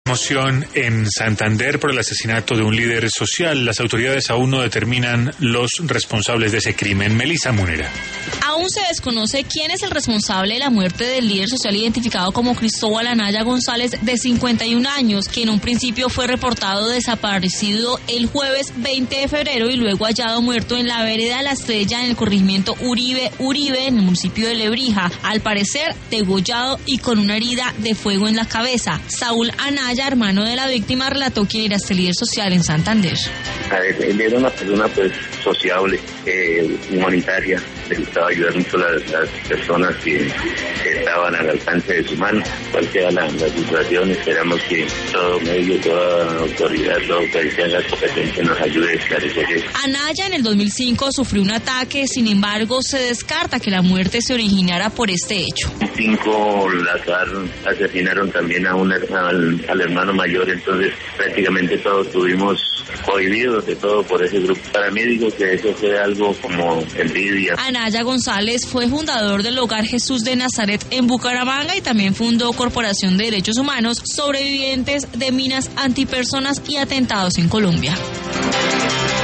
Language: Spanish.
Moción en Santander por el asesinato de un líder social. Las autoridades aún no determinan los responsables de ese crimen. Melissa Munera. Aún se desconoce quién es el responsable de la muerte del líder social identificado como Cristóbal Anaya González, de 51 años, que en un principio fue reportado desaparecido el jueves 20 de febrero y luego hallado muerto en la vereda La Estrella, en el corregimiento Uribe, en el municipio de Lebrija, al parecer degollado y con una herida de fuego en la cabeza. Saúl Anaya, hermano de la víctima, relató quién era este líder social en Santander. Él era una persona sociable, humanitaria, le gustaba ayudar mucho a las personas que estaban al alcance de su mano. Cual sea la situación, esperamos que todo medio, toda autoridad, todo que sea la competencia nos ayude a esclarecer eso. Anaya en el 2005 sufrió un ataque, sin embargo se descarta que la muerte se originara por este hecho. 5 asesinaron también al hermano mayor, entonces prácticamente todos tuvimos cohibidos de todo por ese grupo. Para mí digo que eso fue algo como envidia. Anaya González fue fundador del Hogar Jesús de Nazaret en Bucaramanga y también fundó Corporación de Derechos Humanos, sobrevivientes de minas antipersonas y atentados en Colombia.